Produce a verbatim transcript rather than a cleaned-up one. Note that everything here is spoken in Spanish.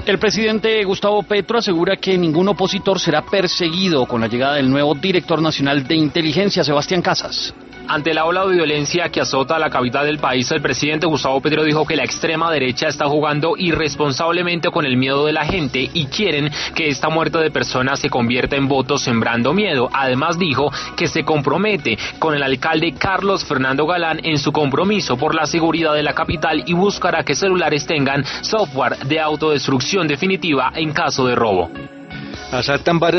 El presidente Gustavo Petro asegura que ningún opositor será perseguido con la llegada del nuevo director nacional de inteligencia, Sebastián Casas. Ante la ola de violencia que azota la capital del país, el presidente Gustavo Petro dijo que la extrema derecha está jugando irresponsablemente con el miedo de la gente y quieren que esta muerte de personas se convierta en votos sembrando miedo. Además dijo que se compromete con el alcalde Carlos Fernando Galán en su compromiso por la seguridad de la capital y buscará que celulares tengan software de autodestrucción definitiva en caso de robo. Asaltan varios